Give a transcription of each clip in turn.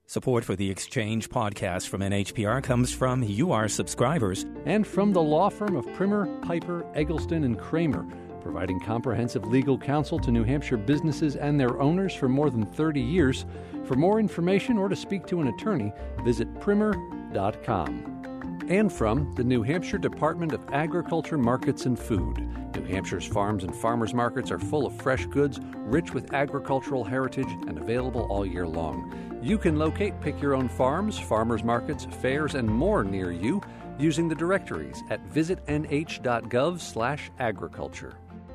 Support for the Exchange podcast from NHPR comes from you, our subscribers. And from the law firm of Primer, Piper, Eggleston, and Kramer, providing comprehensive legal counsel to New Hampshire businesses and their owners for more than 30 years. For more information or to speak to an attorney, visit primer.com. And from the New Hampshire Department of Agriculture, Markets, and Food. New Hampshire's farms and farmers markets are full of fresh goods, rich with agricultural heritage, and available all year long. You can locate Pick Your Own Farms, farmers markets, fairs, and more near you using the directories at visitnh.gov/agriculture.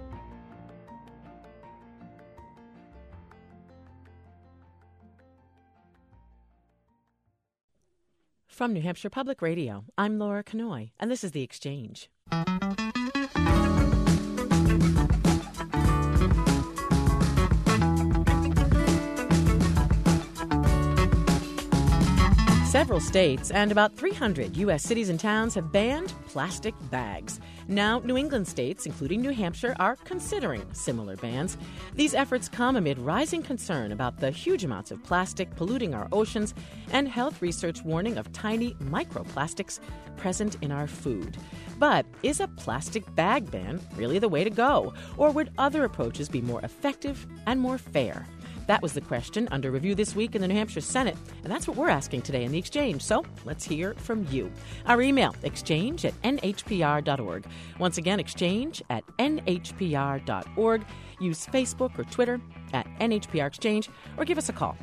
From New Hampshire Public Radio, I'm Laura Kanoy, and this is The Exchange. Several states and about 300 U.S. cities and towns have banned plastic bags. Now, New England states, including New Hampshire, are considering similar bans. These efforts come amid rising concern about the huge amounts of plastic polluting our oceans and health research warning of tiny microplastics present in our food. But is a plastic bag ban really the way to go? Or would other approaches be more effective and more fair? That was the question under review this week in the New Hampshire Senate, and that's what we're asking today in the Exchange. So let's hear from you. Our email, exchange@nhpr.org. Once again, exchange@nhpr.org. Use Facebook or Twitter @NHPR Exchange, or give us a call,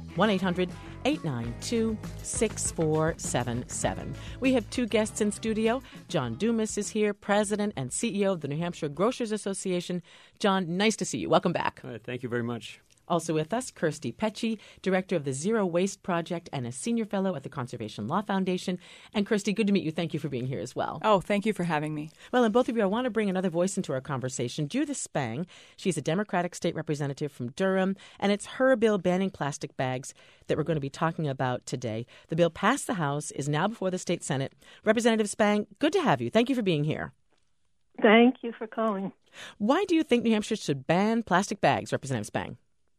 1-800-892-6477. We have two guests in studio. John Dumas is here, President and CEO of the New Hampshire Grocers Association. John, nice to see you. Welcome back. Thank you very much. Also with us, Kirsty Pecci, Director of the Zero Waste Project and a Senior Fellow at the Conservation Law Foundation. And Kirsty, good to meet you. Thank you for being here as well. Oh, thank you for having me. Well, and both of you, I want to bring another voice into our conversation. Judith Spang, she's a Democratic state representative from Durham, and it's her bill banning plastic bags that we're going to be talking about today. The bill passed the House, is now before the state Senate. Representative Spang, good to have you. Thank you for being here. Thank you for calling. Why do you think New Hampshire should ban plastic bags, Representative Spang?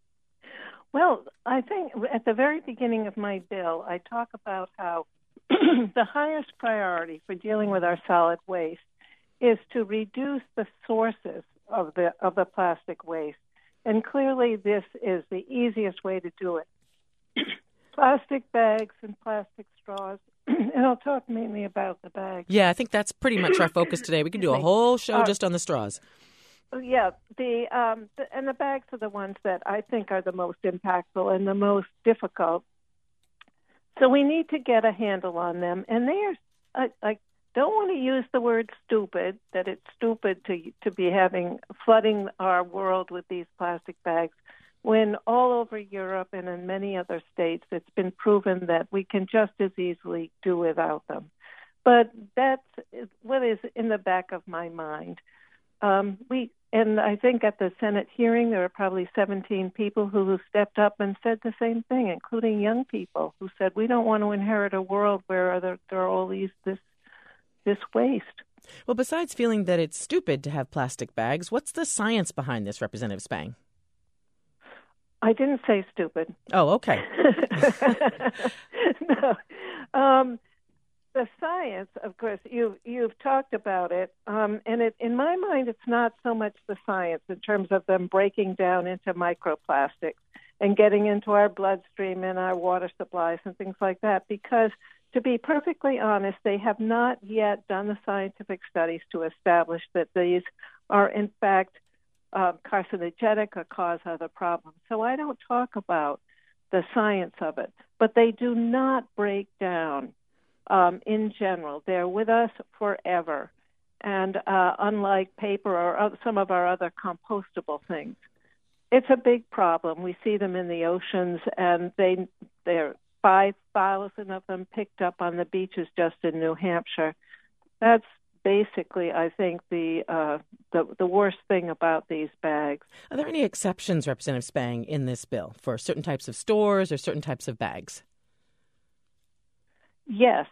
Well, I think at the very beginning of my bill, I talk about how the highest priority for dealing with our solid waste is to reduce the sources of the plastic waste. And clearly this is the easiest way to do it. Plastic bags and plastic straws. And I'll talk mainly about the bags. Yeah, I think that's pretty much our focus today. We could do a whole show just on the straws. Yeah, the bags are the ones that I think are the most impactful and the most difficult. So we need to get a handle on them. And I don't want to use the word stupid, that it's stupid to be flooding our world with these plastic bags, when all over Europe and in many other states it's been proven that we can just as easily do without them. But that's what is in the back of my mind. And I think at the Senate hearing, there were probably 17 people who stepped up and said the same thing, including young people who said, we don't want to inherit a world where there are all this waste. Well, besides feeling that it's stupid to have plastic bags, what's the science behind this, Representative Spang? I didn't say stupid. Oh, okay. No. The science, of course, you've talked about it, and in my mind, it's not so much the science in terms of them breaking down into microplastics and getting into our bloodstream and our water supplies and things like that, because to be perfectly honest, they have not yet done the scientific studies to establish that these are, in fact, carcinogenic or cause other problems. So I don't talk about the science of it, but they do not break down. In general, they're with us forever, and unlike paper or some of our other compostable things, it's a big problem. We see them in the oceans, and there are 5,000 of them picked up on the beaches just in New Hampshire. That's basically, I think, the worst thing about these bags. Are there any exceptions, Representative Spang, in this bill for certain types of stores or certain types of bags? Yes.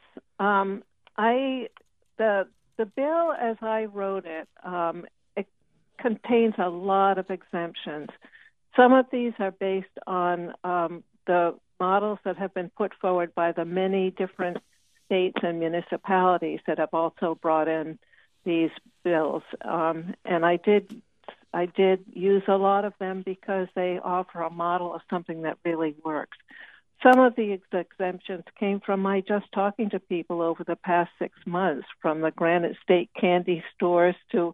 The bill, as I wrote it, it contains a lot of exemptions. Some of these are based on the models that have been put forward by the many different states and municipalities that have also brought in these bills. And I did use a lot of them because they offer a model of something that really works. Some of the exemptions came from my just talking to people over the past 6 months, from the Granite State candy stores to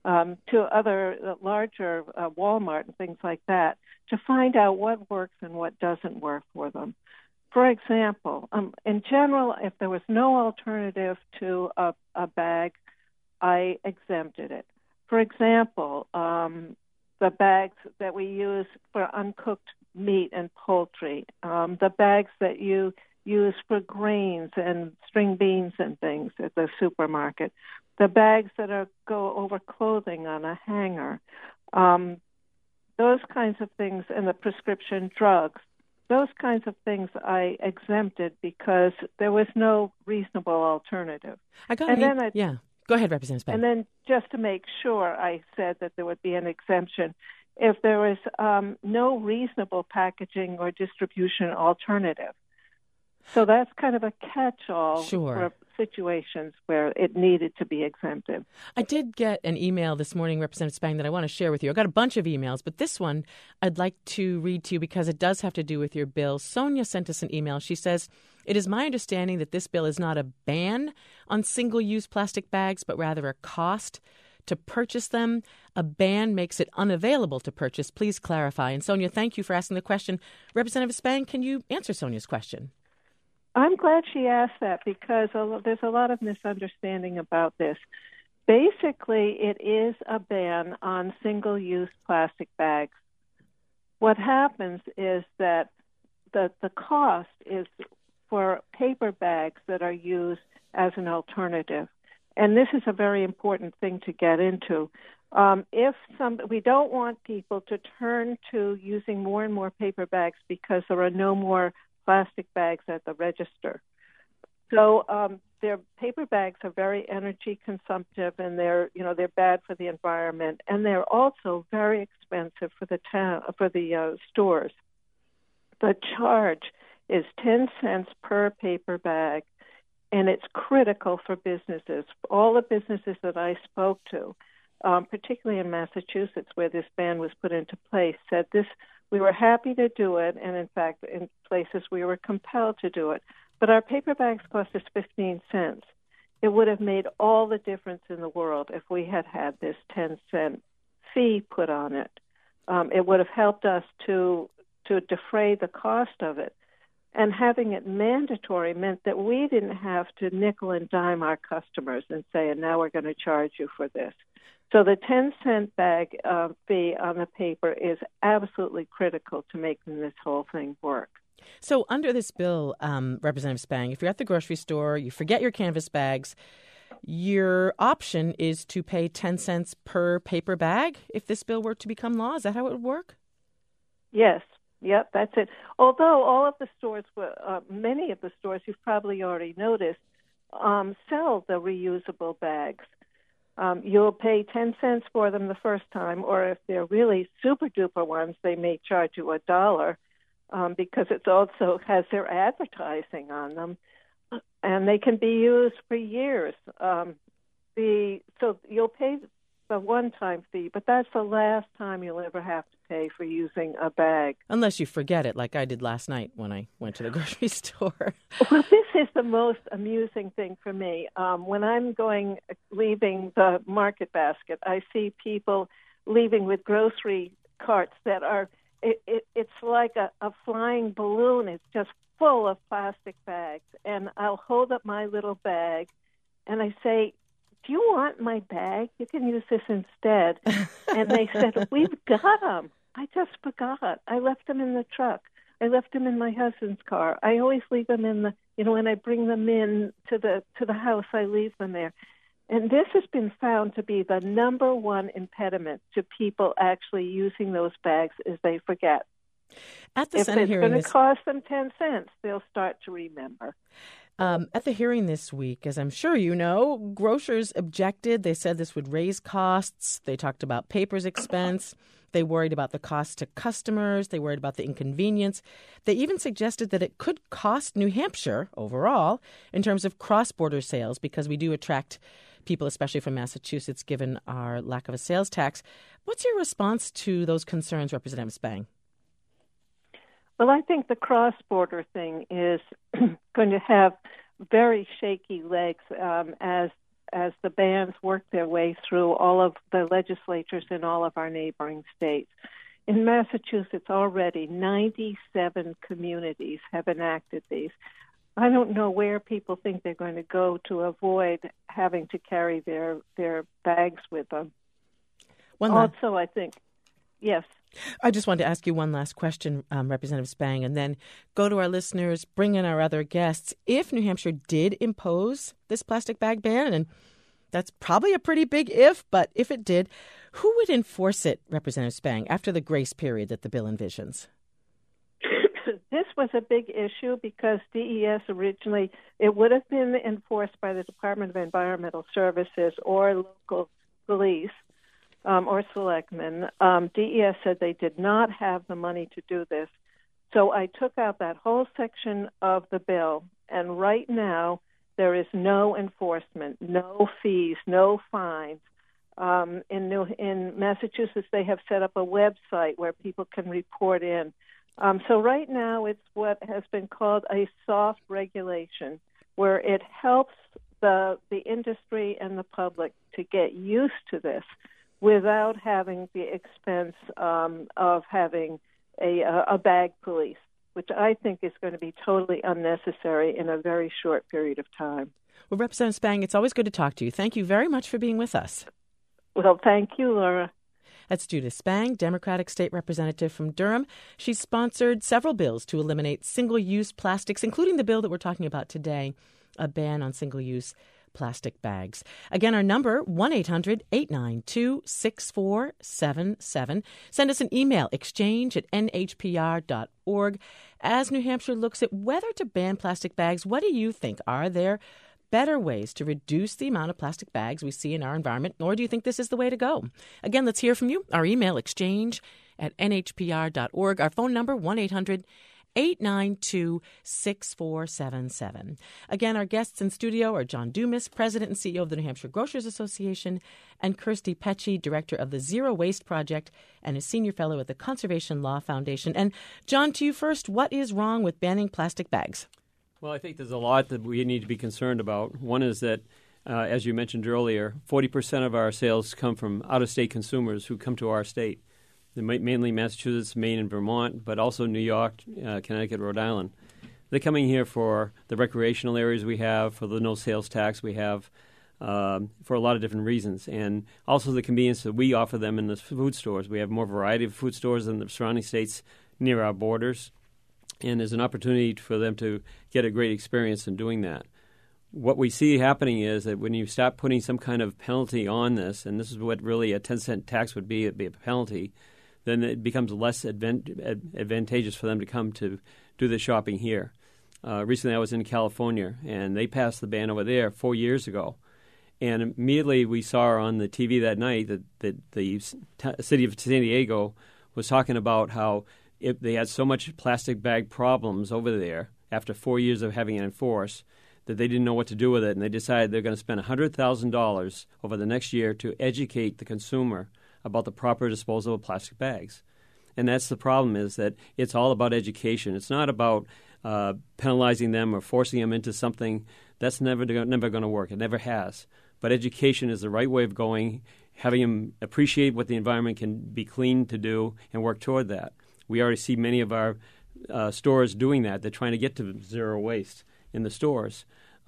other larger Walmart and things like that, to find out what works and what doesn't work for them. For example, in general, if there was no alternative to a bag, I exempted it. For example, the bags that we use for uncooked meat and poultry, the bags that you use for grains and string beans and things at the supermarket, the bags that go over clothing on a hanger, those kinds of things, and the prescription drugs, those kinds of things I exempted because there was no reasonable alternative. Go ahead, Representative Spang. And then just to make sure, I said that there would be an exemption if there was no reasonable packaging or distribution alternative. So that's kind of a catch-all for situations where it needed to be exempted. I did get an email this morning, Representative Spang, that I want to share with you. I got a bunch of emails, but this one I'd like to read to you because it does have to do with your bill. Sonia sent us an email. She says, "It is my understanding that this bill is not a ban on single-use plastic bags, but rather a cost to purchase them. A ban makes it unavailable to purchase. Please clarify." And Sonia, thank you for asking the question. Representative Spang, can you answer Sonia's question? I'm glad she asked that because there's a lot of misunderstanding about this. Basically, it is a ban on single-use plastic bags. What happens is that the cost is for paper bags that are used as an alternative. And this is a very important thing to get into. We don't want people to turn to using more and more paper bags because there are no more plastic bags at the register. So their paper bags are very energy consumptive, and they're bad for the environment, and they're also very expensive for the stores. The charge is 10 cents per paper bag, and it's critical for businesses. All the businesses that I spoke to, particularly in Massachusetts, where this ban was put into place, said this. We were happy to do it, and in fact, in places we were compelled to do it. But our paper bags cost us 15 cents. It would have made all the difference in the world if we had had this 10-cent fee put on it. It would have helped us to defray the cost of it. And having it mandatory meant that we didn't have to nickel and dime our customers and say, and now we're going to charge you for this. So the 10-cent bag fee on the paper is absolutely critical to making this whole thing work. So under this bill, Representative Spang, if you're at the grocery store, you forget your canvas bags, your option is to pay 10 cents per paper bag if this bill were to become law. Is that how it would work? Yes. Yep, that's it. Although all of the stores, many of the stores, you've probably already noticed, sell the reusable bags. You'll pay 10 cents for them the first time, or if they're really super-duper ones, they may charge you $1 because it also has their advertising on them, and they can be used for years. So you'll pay the one-time fee, but that's the last time you'll ever have to pay for using a bag. Unless you forget it, like I did last night when I went to the grocery store. Well, this is the most amusing thing for me. When I'm leaving the market basket, I see people leaving with grocery carts that are, it's like a flying balloon. It's just full of plastic bags. And I'll hold up my little bag, and I say, "Do you want my bag? You can use this instead." And they said, "We've got them. I just forgot. I left them in the truck. I left them in my husband's car. I always leave them in when I bring them in to the house, I leave them there." And this has been found to be the number one impediment to people actually using those bags is they forget. At the Senate hearing, if it's going to cost them 10 cents, they'll start to remember. At the hearing this week, as I'm sure you know, grocers objected. They said this would raise costs. They talked about paper's expense. They worried about the cost to customers. They worried about the inconvenience. They even suggested that it could cost New Hampshire overall in terms of cross-border sales, because we do attract people, especially from Massachusetts, given our lack of a sales tax. What's your response to those concerns, Representative Spang? Well, I think the cross-border thing is going to have very shaky legs as the bans work their way through all of the legislatures in all of our neighboring states. In Massachusetts already, 97 communities have enacted these. I don't know where people think they're going to go to avoid having to carry their bags with them. Also, I think, yes. I just wanted to ask you one last question, Representative Spang, and then go to our listeners, bring in our other guests. If New Hampshire did impose this plastic bag ban, and that's probably a pretty big if, but if it did, who would enforce it, Representative Spang, after the grace period that the bill envisions? This was a big issue because DES originally, it would have been enforced by the Department of Environmental Services or local police or selectmen. DES said they did not have the money to do this. So I took out that whole section of the bill, and right now there is no enforcement, no fees, no fines. In Massachusetts, they have set up a website where people can report in. So right now it's what has been called a soft regulation, where it helps the industry and the public to get used to this without having the expense of having a bag police, which I think is going to be totally unnecessary in a very short period of time. Well, Representative Spang, it's always good to talk to you. Thank you very much for being with us. Well, thank you, Laura. That's Judith Spang, Democratic State Representative from Durham. She's sponsored several bills to eliminate single-use plastics, including the bill that we're talking about today, a ban on single-use plastic bags. Again, our number, 1-800-892-6477. Send us an email, exchange@nhpr.org. As New Hampshire looks at whether to ban plastic bags, what do you think? Are there better ways to reduce the amount of plastic bags we see in our environment, or do you think this is the way to go? Again, let's hear from you. Our email, exchange@nhpr.org. Our phone number, 1-800-892-6477. Again, our guests in studio are John Dumas, President and CEO of the New Hampshire Grocers Association, and Kirsty Pecci, Director of the Zero Waste Project and a Senior Fellow at the Conservation Law Foundation. And John, to you first, what is wrong with banning plastic bags? Well, I think there's a lot that we need to be concerned about. One is that, as you mentioned earlier, 40% of our sales come from out-of-state consumers who come to our state. They're mainly Massachusetts, Maine, and Vermont, but also New York, Connecticut, Rhode Island. They're coming here for the recreational areas we have, for the no sales tax we have, for a lot of different reasons, and also the convenience that we offer them in the food stores. We have more variety of food stores in the surrounding states near our borders. And there's an opportunity for them to get a great experience in doing that. What we see happening is that when you start putting some kind of penalty on this, and this is what really a 10-cent tax would be, it'd be a penalty, then it becomes less advantageous for them to come to do the shopping here. Recently I was in California, and they passed the ban over there 4 years ago. And immediately we saw on the TV that night that the city of San Diego was talking about how they had so much plastic bag problems over there after 4 years of having it enforced that they didn't know what to do with it, and they decided they're going to spend $100,000 over the next year to educate the consumer about the proper disposal of plastic bags. And that's the problem, is that it's all about education. It's not about penalizing them or forcing them into something. That's never going to work. It never has. But education is the right way of going, having them appreciate what the environment can be clean to do and work toward that. We already see many of our stores doing that. They're trying to get to zero waste in the stores.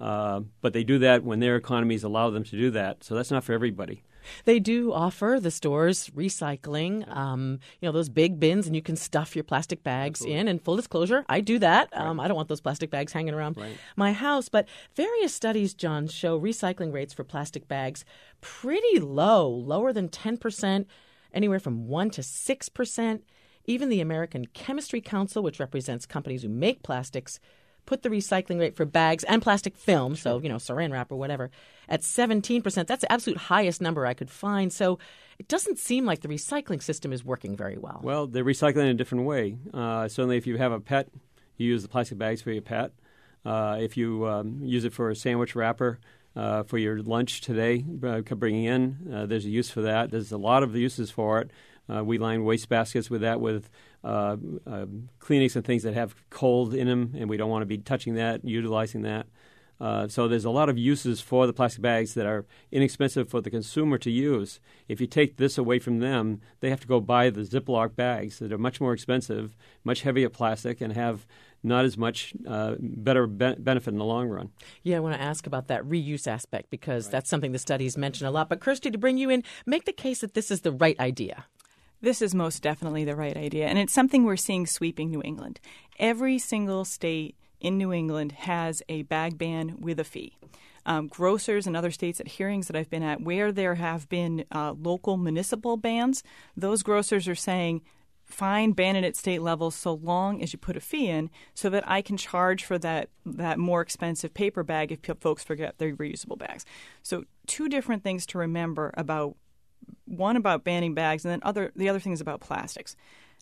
But they do that when their economies allow them to do that. So that's not for everybody. They do offer, the stores, recycling, those big bins, and you can stuff your plastic bags in. And full disclosure, I do that. Right. I don't want those plastic bags hanging around my house. But various studies, John, show recycling rates for plastic bags pretty low, lower than 10%, anywhere from 1% to 6%. Even the American Chemistry Council, which represents companies who make plastics, put the recycling rate for bags and plastic film, so, saran wrap or whatever, at 17%. That's the absolute highest number I could find. So it doesn't seem like the recycling system is working very well. Well, they're recycling in a different way. Certainly if you have a pet, you use the plastic bags for your pet. If you use it for a sandwich wrapper, for your lunch today, bringing in, there's a use for that. There's a lot of uses for it. We line waste baskets with that, with Kleenex and things that have cold in them, and we don't want to be touching that, utilizing that. So there's a lot of uses for the plastic bags that are inexpensive for the consumer to use. If you take this away from them, they have to go buy the Ziploc bags that are much more expensive, much heavier plastic, and have not as much better benefit in the long run. Yeah, I want to ask about that reuse aspect because that's something the studies mention a lot. But Kirsty, to bring you in, make the case that this is the right idea. This is most definitely the right idea, and it's something we're seeing sweeping New England. Every single state in New England has a bag ban with a fee. Grocers and other states at hearings that I've been at where there have been local municipal bans, those grocers are saying, fine, ban it at state level so long as you put a fee in so that I can charge for that more expensive paper bag if folks forget their reusable bags. So two different things to remember about, one about banning bags and then the other thing is about plastics.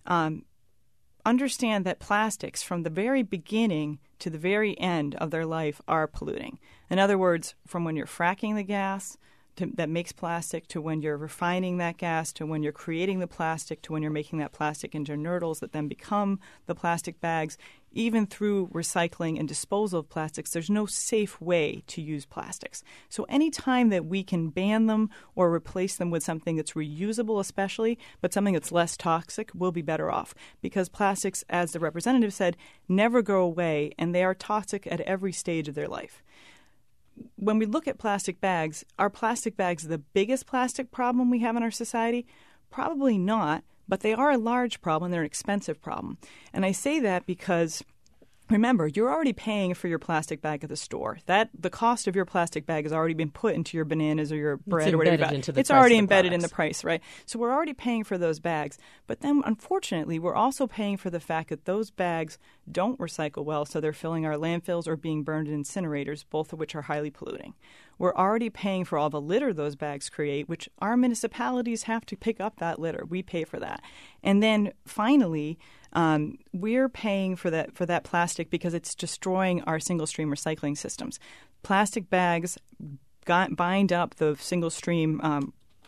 Understand that plastics from the very beginning to the very end of their life are polluting. In other words, from when you're fracking the gas that makes plastic to when you're refining that gas to when you're creating the plastic to when you're making that plastic into nurdles that then become the plastic bags, even through recycling and disposal of plastics, there's no safe way to use plastics. So any time that we can ban them or replace them with something that's reusable especially, but something that's less toxic, we'll be better off. Because plastics, as the representative said, never go away, and they are toxic at every stage of their life. When we look at plastic bags, are plastic bags the biggest plastic problem we have in our society? Probably not, but they are a large problem. They're an expensive problem. And I say that because, remember, you're already paying for your plastic bag at the store. The cost of your plastic bag has already been put into your bananas or your bread or whatever. It's already embedded in the price, right? So we're already paying for those bags. But then, unfortunately, we're also paying for the fact that those bags don't recycle well, so they're filling our landfills or being burned in incinerators, both of which are highly polluting. We're already paying for all the litter those bags create, which our municipalities have to pick up that litter. We pay for that. And then finally, we're paying for that plastic because it's destroying our single-stream recycling systems. Plastic bags bind up the single-stream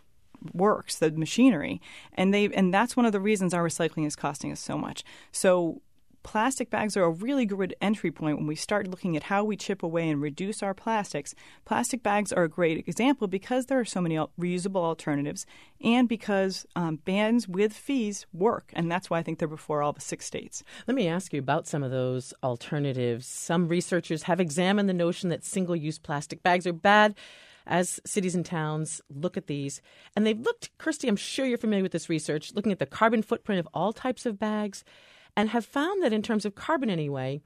works, the machinery, and that's one of the reasons our recycling is costing us so much. So plastic bags are a really good entry point when we start looking at how we chip away and reduce our plastics. Plastic bags are a great example because there are so many reusable alternatives and because bans with fees work. And that's why I think they're before all the 6 states. Let me ask you about some of those alternatives. Some researchers have examined the notion that single-use plastic bags are bad as cities and towns look at these. And they've looked, Kirsty, I'm sure you're familiar with this research, looking at the carbon footprint of all types of bags, and have found that in terms of carbon anyway,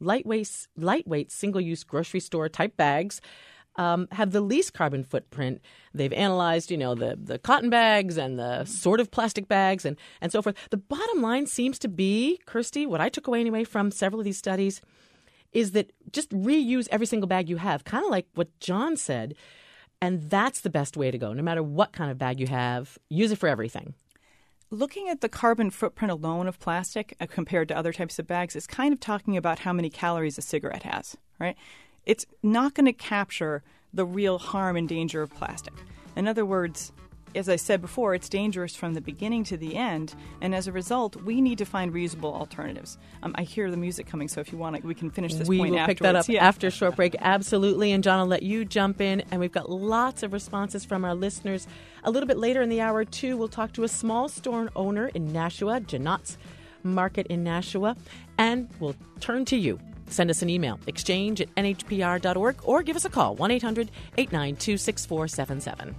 lightweight single-use grocery store type bags have the least carbon footprint. They've analyzed, the cotton bags and the sort of plastic bags and so forth. The bottom line seems to be, Kirsty, what I took away anyway from several of these studies, is that just reuse every single bag you have, kind of like what John said, and that's the best way to go. No matter what kind of bag you have, use it for everything. Looking at the carbon footprint alone of plastic compared to other types of bags is kind of talking about how many calories a cigarette has, right? It's not going to capture the real harm and danger of plastic. In other words, as I said before, it's dangerous from the beginning to the end, and as a result, we need to find reusable alternatives. I hear the music coming, so if you want, we can finish this point afterwards. We will pick that up after a short break, absolutely. And John, I'll let you jump in, and we've got lots of responses from our listeners. A little bit later in the hour, too, we'll talk to a small store owner in Nashua, Janot's Market in Nashua, and we'll turn to you. Send us an email, exchange@nhpr.org, or give us a call, 1-800-892-6477.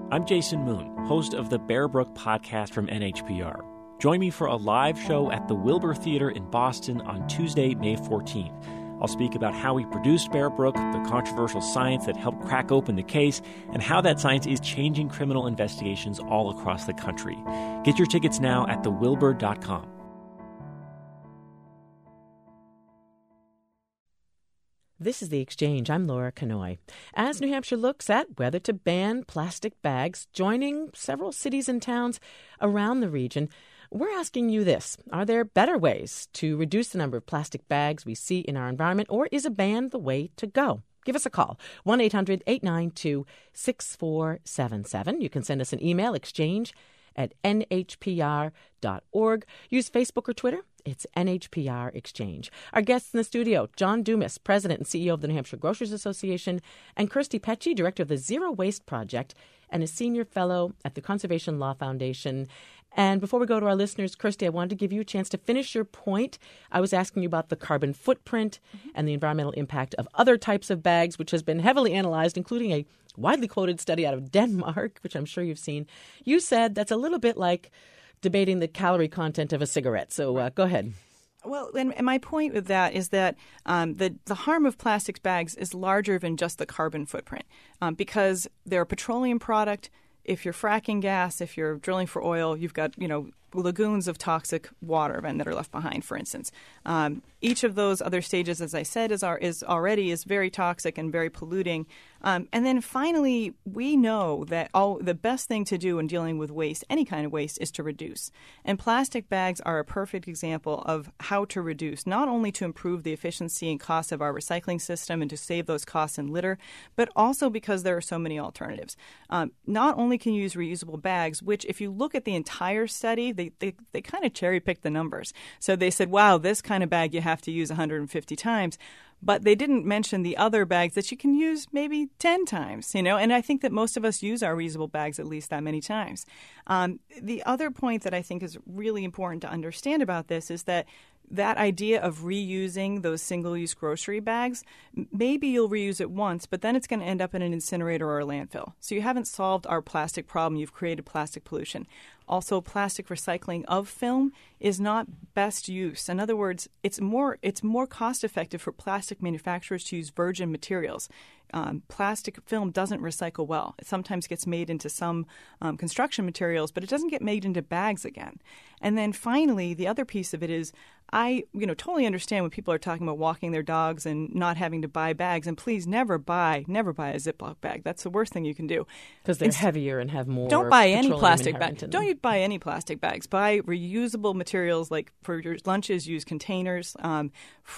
I'm Jason Moon, host of the Bear Brook podcast from NHPR. Join me for a live show at the Wilbur Theater in Boston on Tuesday, May 14th. I'll speak about how we produced Bear Brook, the controversial science that helped crack open the case, and how that science is changing criminal investigations all across the country. Get your tickets now at thewilbur.com. This is The Exchange. I'm Laura Kanoy. As New Hampshire looks at whether to ban plastic bags, joining several cities and towns around the region, we're asking you this. Are there better ways to reduce the number of plastic bags we see in our environment, or is a ban the way to go? Give us a call, 1-800-892-6477. You can send us an email, exchange@nhpr.org. Use Facebook or Twitter. It's NHPR Exchange. Our guests in the studio, John Dumas, President and CEO of the New Hampshire Grocers Association, and Kirsty Pecci, Director of the Zero Waste Project and a Senior Fellow at the Conservation Law Foundation. And before we go to our listeners, Kirsty, I wanted to give you a chance to finish your point. I was asking you about the carbon footprint and the environmental impact of other types of bags, which has been heavily analyzed, including a widely quoted study out of Denmark, which I'm sure you've seen. You said that's a little bit like debating the calorie content of a cigarette. So go ahead. Well, and my point with that is that the harm of plastic bags is larger than just the carbon footprint because they're a petroleum product. If you're fracking gas, if you're drilling for oil, you've got, lagoons of toxic water that are left behind, for instance. Each of those other stages, as I said, is already very toxic and very polluting. And then finally, we know that the best thing to do in dealing with waste, any kind of waste, is to reduce. And plastic bags are a perfect example of how to reduce, not only to improve the efficiency and cost of our recycling system and to save those costs in litter, but also because there are so many alternatives. Not only can you use reusable bags, which if you look at the entire study, they kind of cherry-picked the numbers. So they said, wow, this kind of bag you have to use 150 times. But they didn't mention the other bags that you can use maybe 10 times, And I think that most of us use our reusable bags at least that many times. The other point that I think is really important to understand about this is that idea of reusing those single-use grocery bags, maybe you'll reuse it once, but then it's going to end up in an incinerator or a landfill. So you haven't solved our plastic problem. You've created plastic pollution. Also, plastic recycling of film is not best use. In other words, it's more cost-effective for plastic manufacturers to use virgin materials. Plastic film doesn't recycle well. It sometimes gets made into some construction materials, but it doesn't get made into bags again. And then finally, the other piece of it is I totally understand when people are talking about walking their dogs and not having to buy bags. And please never buy a Ziploc bag. That's the worst thing you can do. Because they're heavier and have more. Don't buy any plastic bags. Don't buy any plastic bags. Buy reusable materials, like for your lunches, use containers. And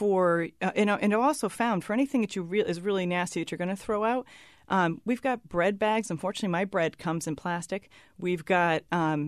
I also found for anything that is really nasty that you're going to throw out, we've got bread bags. Unfortunately, my bread comes in plastic. We've got,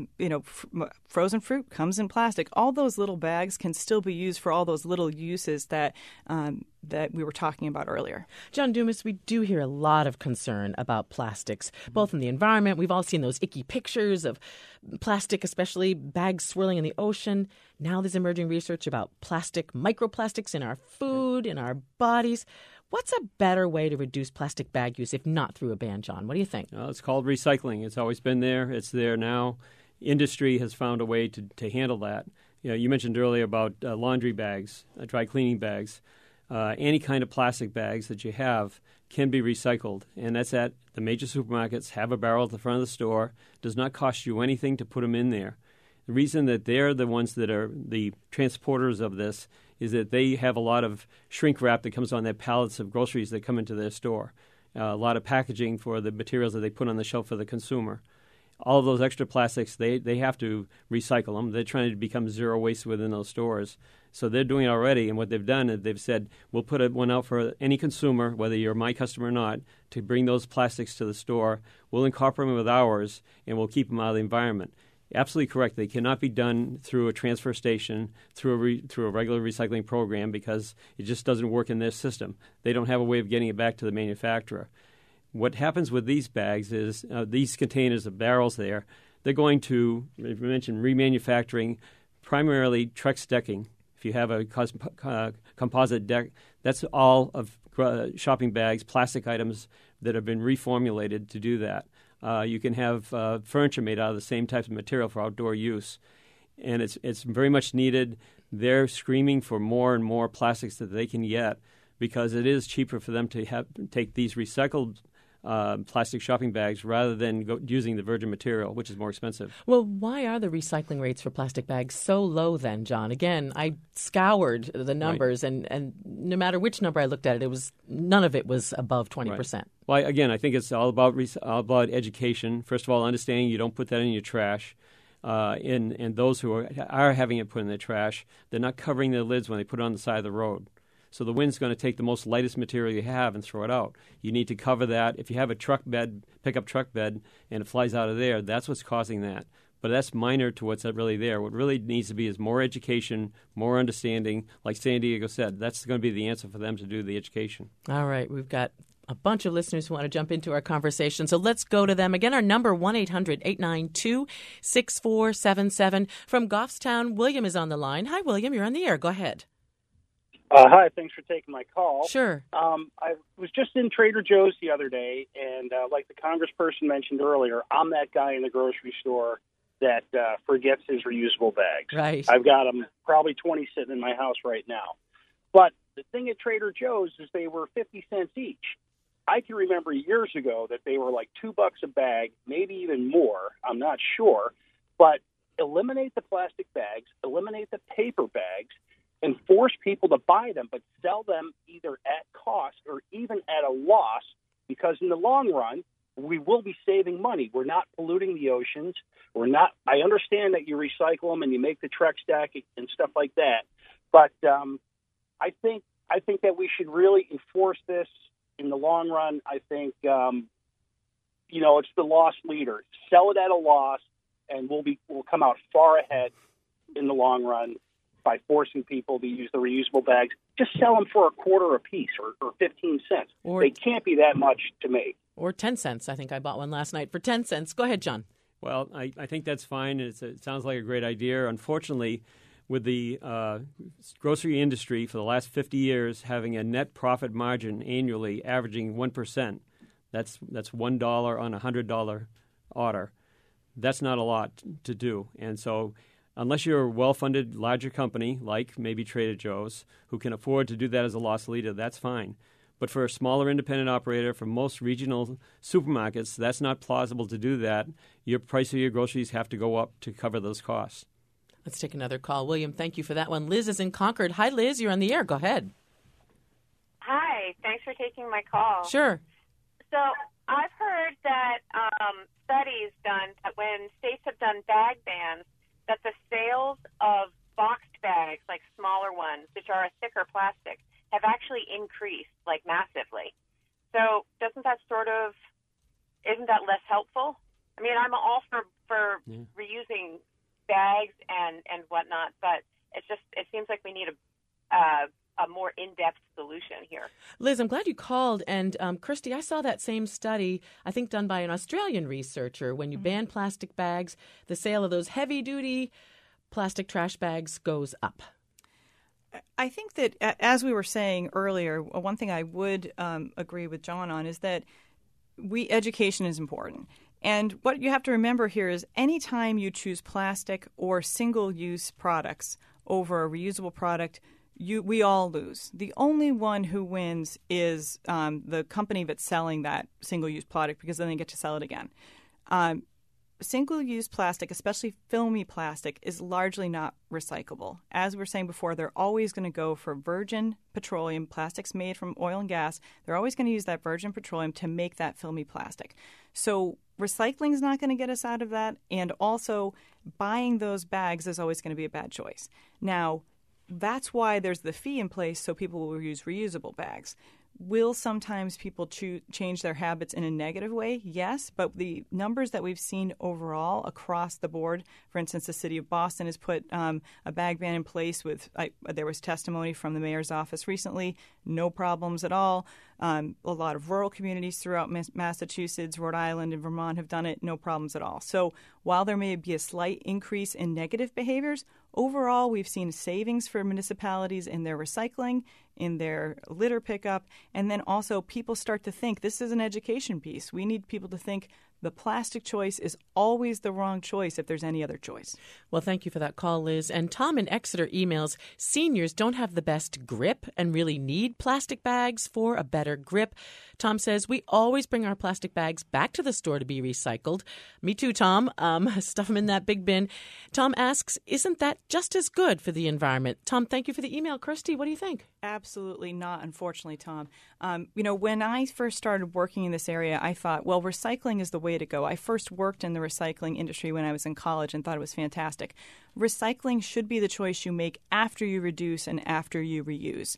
frozen fruit comes in plastic. All those little bags can still be used for all those little uses that we were talking about earlier. John Dumas, we do hear a lot of concern about plastics, both in the environment. We've all seen those icky pictures of plastic, especially bags swirling in the ocean. Now there's emerging research about microplastics in our food, in our bodies. What's a better way to reduce plastic bag use if not through a ban, John? What do you think? It's called recycling. It's always been there. It's there now. Industry has found a way to handle that. You mentioned earlier about laundry bags, dry cleaning bags. Any kind of plastic bags that you have can be recycled, and that's at the major supermarkets. Have a barrel at the front of the store. It does not cost you anything to put them in there. The reason that they're the ones that are the transporters of this is that they have a lot of shrink wrap that comes on their pallets of groceries that come into their store, a lot of packaging for the materials that they put on the shelf for the consumer. All of those extra plastics, they have to recycle them. They're trying to become zero waste within those stores. So they're doing it already, and what they've done is they've said, we'll put one out for any consumer, whether you're my customer or not, to bring those plastics to the store. We'll incorporate them with ours, and we'll keep them out of the environment. Absolutely correct. They cannot be done through a transfer station, through a regular recycling program, because it just doesn't work in their system. They don't have a way of getting it back to the manufacturer. What happens with these bags is these containers of barrels they're going to, as we mentioned, remanufacturing, primarily Trex decking. If you have a composite deck, that's all of shopping bags, plastic items that have been reformulated to do that. You can have furniture made out of the same type of material for outdoor use. And it's very much needed. They're screaming for more and more plastics that they can get because it is cheaper for them to take these recycled plastic shopping bags rather than using the virgin material, which is more expensive. Well, why are the recycling rates for plastic bags so low then, John? Again, I scoured the numbers, right. and no matter which number I looked at, none of it was above 20%. Right. Well, again, I think it's all about education. First of all, understanding you don't put that in your trash. And those who are having it put in their trash, they're not covering their lids when they put it on the side of the road. So the wind's going to take the most lightest material you have and throw it out. You need to cover that. If you have a pickup truck bed, and it flies out of there, that's what's causing that. But that's minor to what's really there. What really needs to be is more education, more understanding. Like San Diego said, that's going to be the answer for them to do the education. All right. We've got a bunch of listeners who want to jump into our conversation. So let's go to them. Again, our number, 1-800-892-6477. From Goffstown, William is on the line. Hi, William. You're on the air. Go ahead. Hi, thanks for taking my call. Sure. I was just in Trader Joe's the other day, and like the congressperson mentioned earlier, I'm that guy in the grocery store that forgets his reusable bags. Right. I've got them, probably 20 sitting in my house right now. But the thing at Trader Joe's is they were 50 cents each. I can remember years ago that they were like $2 a bag, maybe even more. I'm not sure. But eliminate the plastic bags, eliminate the paper bags, and force people to buy them, but sell them either at cost or even at a loss, because in the long run, we will be saving money. We're not polluting the oceans. I understand that you recycle them and you make the Trex stack and stuff like that, but I think that we should really enforce this in the long run. I think it's the loss leader. Sell it at a loss, and we'll come out far ahead in the long run by forcing people to use the reusable bags. Just sell them for $0.25 a piece or 15 cents. They can't be that much to make. Or 10 cents. I think I bought one last night for 10 cents. Go ahead, John. Well, I think that's fine. It sounds like a great idea. Unfortunately, with the grocery industry for the last 50 years having a net profit margin annually averaging 1%, that's $1 on a $100 order. That's not a lot to do. And so unless you're a well-funded larger company like maybe Trader Joe's who can afford to do that as a loss leader, that's fine. But for a smaller independent operator, for most regional supermarkets, that's not plausible to do that. Your price of your groceries have to go up to cover those costs. Let's take another call. William, thank you for that one. Liz is in Concord. Hi, Liz. You're on the air. Go ahead. Hi. Thanks for taking my call. Sure. So I've heard that studies done that when states have done bag bans, that the sales of boxed bags, like smaller ones, which are a thicker plastic, have actually increased, like, massively. So isn't that less helpful? I mean, I'm all for reusing bags and whatnot, but it seems like we need a more in-depth solution here. Liz, I'm glad you called. And Christy, I saw that same study, I think done by an Australian researcher. When you ban plastic bags, the sale of those heavy-duty plastic trash bags goes up. I think that, as we were saying earlier, one thing I would agree with John on is that education is important. And what you have to remember here is anytime you choose plastic or single-use products over a reusable product, we all lose. The only one who wins is the company that's selling that single-use product, because then they get to sell it again. Single-use plastic, especially filmy plastic, is largely not recyclable. As we were saying before, they're always going to go for virgin petroleum, plastics made from oil and gas. They're always going to use that virgin petroleum to make that filmy plastic. So recycling is not going to get us out of that, and also buying those bags is always going to be a bad choice. Now, that's why there's the fee in place, so people will use reusable bags. Will sometimes people change their habits in a negative way? Yes, but the numbers that we've seen overall across the board, for instance, the city of Boston has put a bag ban in place there was testimony from the mayor's office recently, no problems at all. A lot of rural communities throughout Massachusetts, Rhode Island, and Vermont have done it, no problems at all. So while there may be a slight increase in negative behaviors, overall we've seen savings for municipalities in their recycling, in their litter pickup, and then also people start to think this is an education piece. We need people to think The plastic choice is always the wrong choice if there's any other choice. Well, thank you for that call, Liz. And Tom in Exeter emails, seniors don't have the best grip and really need plastic bags for a better grip. Tom says, we always bring our plastic bags back to the store to be recycled. Me too, Tom. Stuff them in that big bin. Tom asks, isn't that just as good for the environment? Tom, thank you for the email. Kirsty, what do you think? Absolutely not, unfortunately, Tom. When I first started working in this area, I thought, well, recycling is the way to go. I first worked in the recycling industry when I was in college and thought it was fantastic. Recycling should be the choice you make after you reduce and after you reuse.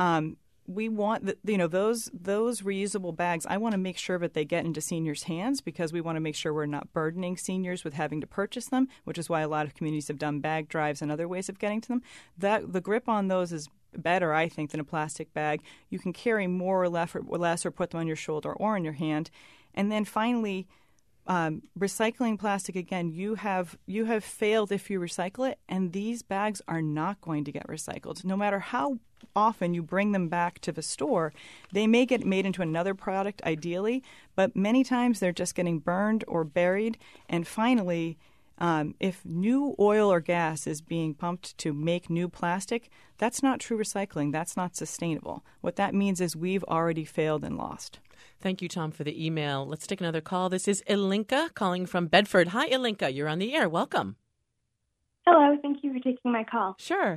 We want those reusable bags. I want to make sure that they get into seniors' hands because we want to make sure we're not burdening seniors with having to purchase them, which is why a lot of communities have done bag drives and other ways of getting to them. The grip on those is better, I think, than a plastic bag. You can carry more or less or put them on your shoulder or in your hand. And then finally, recycling plastic, again, you have failed if you recycle it, and these bags are not going to get recycled. No matter how often you bring them back to the store, they may get made into another product ideally, but many times they're just getting burned or buried. And finally, if new oil or gas is being pumped to make new plastic, that's not true recycling. That's not sustainable. What that means is we've already failed and lost. Thank you, Tom, for the email. Let's take another call. This is Ilinka calling from Bedford. Hi, Ilinka. You're on the air. Welcome. Hello. Thank you for taking my call. Sure.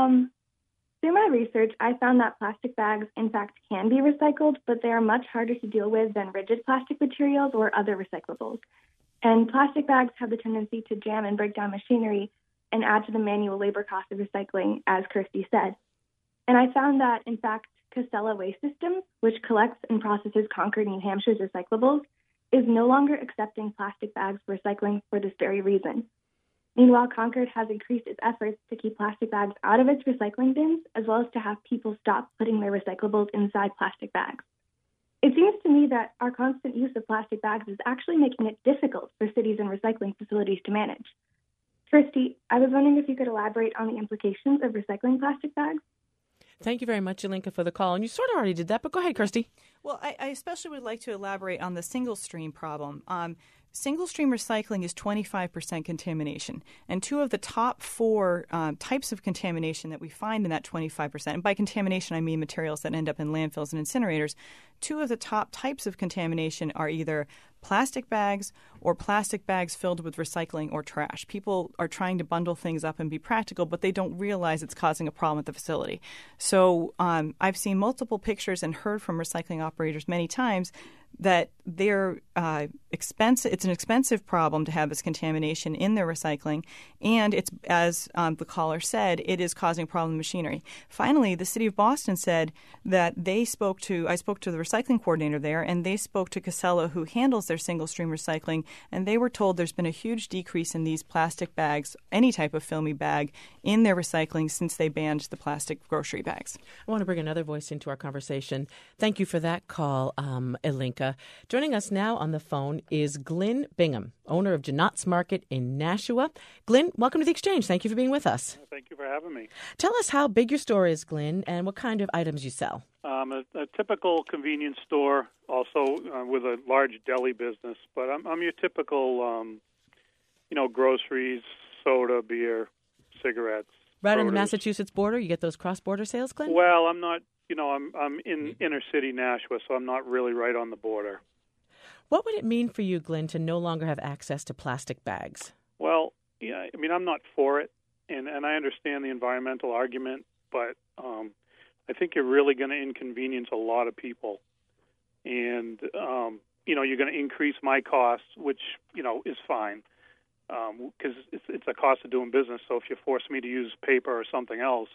Through my research, I found that plastic bags, in fact, can be recycled, but they are much harder to deal with than rigid plastic materials or other recyclables. And plastic bags have the tendency to jam and break down machinery and add to the manual labor cost of recycling, as Kirsty said. And I found that, in fact, Casella Waste Systems, which collects and processes Concord, New Hampshire's recyclables, is no longer accepting plastic bags for recycling for this very reason. Meanwhile, Concord has increased its efforts to keep plastic bags out of its recycling bins, as well as to have people stop putting their recyclables inside plastic bags. It seems to me that our constant use of plastic bags is actually making it difficult for cities and recycling facilities to manage. Kirsty, I was wondering if you could elaborate on the implications of recycling plastic bags. Thank you very much, Ilinka, for the call. And you sort of already did that, but go ahead, Kirsty. Well, I especially would like to elaborate on the single-stream problem. Single-stream recycling is 25% contamination. And two of the top four types of contamination that we find in that 25%, and by contamination I mean materials that end up in landfills and incinerators, two of the top types of contamination are either plastic bags or plastic bags filled with recycling or trash. People are trying to bundle things up and be practical, but they don't realize it's causing a problem at the facility. So I've seen multiple pictures and heard from recycling operators many times that they're expensive. It's an expensive problem to have this contamination in their recycling, and it's, as the caller said, it is causing a problem with machinery. Finally, the city of Boston said that I spoke to the recycling coordinator there, and they spoke to Casella, who handles their single-stream recycling, and they were told there's been a huge decrease in these plastic bags, any type of filmy bag, in their recycling since they banned the plastic grocery bags. I want to bring another voice into our conversation. Thank you for that call, Ilinka. Joining us now on the phone is Glyn Bingham, owner of Janot's Market in Nashua. Glyn, welcome to The Exchange. Thank you for being with us. Thank you for having me. Tell us how big your store is, Glyn, and what kind of items you sell. A typical convenience store, also with a large deli business, but I'm your typical, groceries, soda, beer, cigarettes. Right produce. on the Massachusetts border? You get those cross-border sales, Glyn? Well, I'm not. I'm in inner city Nashua, so I'm not really right on the border. What would it mean for you, Glyn, to no longer have access to plastic bags? Well, yeah, I'm not for it, and I understand the environmental argument, but I think you're really going to inconvenience a lot of people, and you're going to increase my costs, which is fine, because it's a cost of doing business. So if you force me to use paper or something else,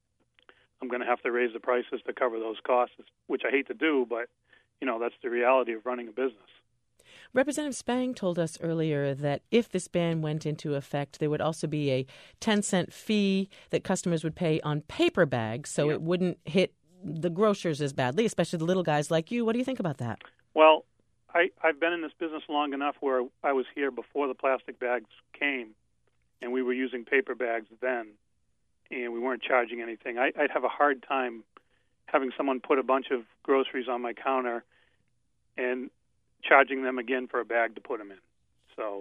I'm going to have to raise the prices to cover those costs, which I hate to do, but, that's the reality of running a business. Representative Spang told us earlier that if this ban went into effect, there would also be a 10-cent fee that customers would pay on paper bags, so it wouldn't hit the grocers as badly, especially the little guys like you. What do you think about that? Well, I've been in this business long enough where I was here before the plastic bags came, and we were using paper bags then, and we weren't charging anything. I'd have a hard time having someone put a bunch of groceries on my counter and charging them again for a bag to put them in. So,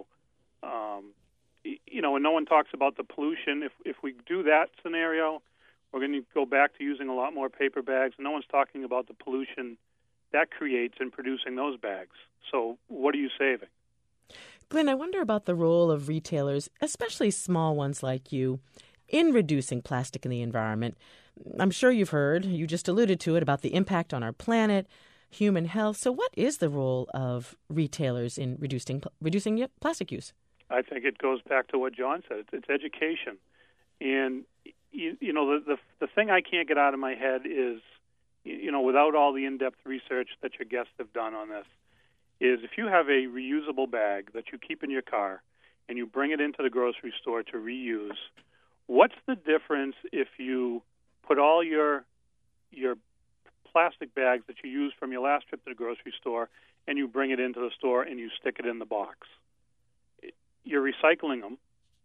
and no one talks about the pollution. If we do that scenario, we're going to go back to using a lot more paper bags. No one's talking about the pollution that creates in producing those bags. So what are you saving? Glenn, I wonder about the role of retailers, especially small ones like you, in reducing plastic in the environment. I'm sure you've heard, you just alluded to it, about the impact on our planet, human health. So what is the role of retailers in reducing plastic use? I think it goes back to what John said. It's education. And, the thing I can't get out of my head is, without all the in-depth research that your guests have done on this, is if you have a reusable bag that you keep in your car and you bring it into the grocery store to reuse, what's the difference if you put all your plastic bags that you used from your last trip to the grocery store and you bring it into the store and you stick it in the box? You're recycling them,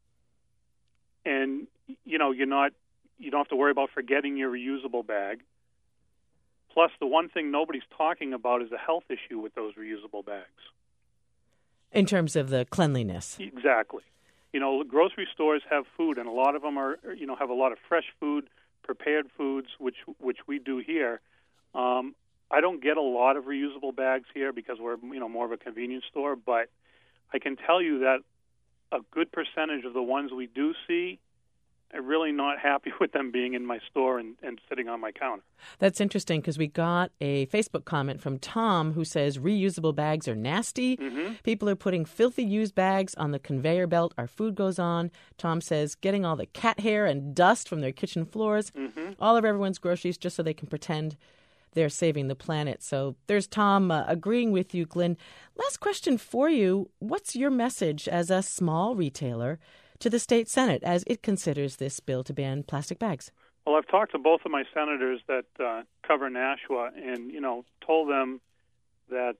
and you don't have to worry about forgetting your reusable bag. Plus, the one thing nobody's talking about is the health issue with those reusable bags. In terms of the cleanliness. Exactly. Grocery stores have food, and a lot of them are, have a lot of fresh food, prepared foods, which we do here. I don't get a lot of reusable bags here because we're, more of a convenience store, but I can tell you that a good percentage of the ones we do see, I'm really not happy with them being in my store and sitting on my counter. That's interesting because we got a Facebook comment from Tom who says reusable bags are nasty. Mm-hmm. People are putting filthy used bags on the conveyor belt our food goes on. Tom says getting all the cat hair and dust from their kitchen floors, all of everyone's groceries just so they can pretend they're saving the planet. So there's Tom agreeing with you, Glenn. Last question for you. What's your message as a small retailer to the state Senate as it considers this bill to ban plastic bags? Well, I've talked to both of my senators that cover Nashua and, told them that,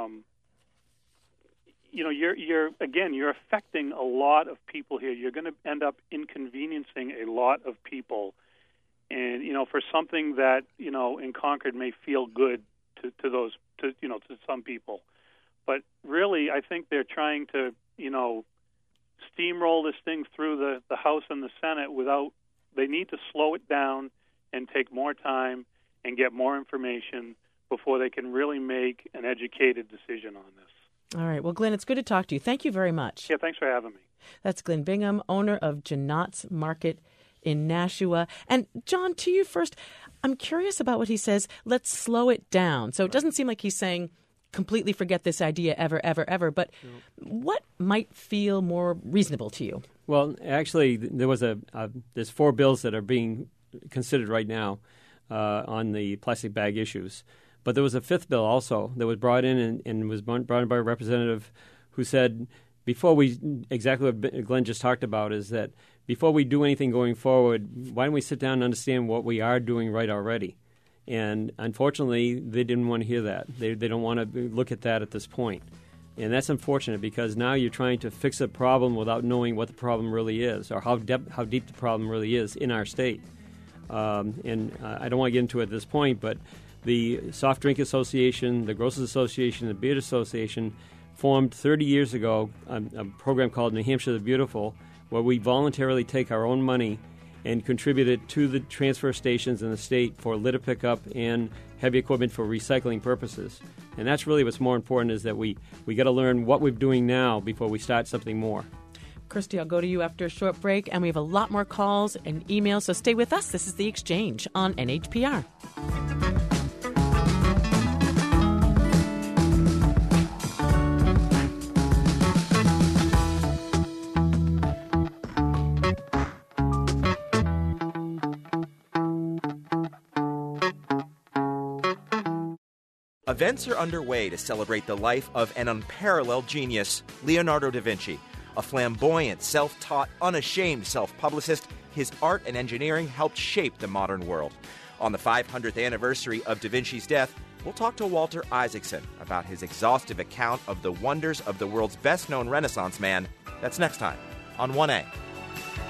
you're affecting a lot of people here. You're going to end up inconveniencing a lot of people. And, for something that, in Concord may feel good to some people. But really, I think they're trying to, steamroll this thing through the House and the Senate they need to slow it down and take more time and get more information before they can really make an educated decision on this. All right. Well, Glenn, it's good to talk to you. Thank you very much. Yeah, thanks for having me. That's Glenn Bingham, owner of Janot's Market in Nashua. And John, to you first, I'm curious about what he says, let's slow it down. So it doesn't seem like he's saying completely forget this idea ever, ever, ever. But what might feel more reasonable to you? Well, actually, there's 4 bills that are being considered right now on the plastic bag issues. But there was a 5th bill also that was brought in and was brought in by a representative who said, exactly what Glenn just talked about, is that before we do anything going forward, why don't we sit down and understand what we are doing right already? And unfortunately, they didn't want to hear that. They don't want to look at that at this point. And that's unfortunate because now you're trying to fix a problem without knowing what the problem really is or how deep the problem really is in our state. And I don't want to get into it at this point, but the Soft Drink Association, the Grocers Association, the Beer Association formed 30 years ago a program called New Hampshire the Beautiful, where we voluntarily take our own money and contribute it to the transfer stations in the state for litter pickup and heavy equipment for recycling purposes. And that's really what's more important, is that we got to learn what we're doing now before we start something more. Kirsty, I'll go to you after a short break, and we have a lot more calls and emails, so stay with us. This is The Exchange on NHPR. Events are underway to celebrate the life of an unparalleled genius, Leonardo da Vinci. A flamboyant, self-taught, unashamed self-publicist, his art and engineering helped shape the modern world. On the 500th anniversary of Da Vinci's death, we'll talk to Walter Isaacson about his exhaustive account of the wonders of the world's best-known Renaissance man. That's next time on 1A.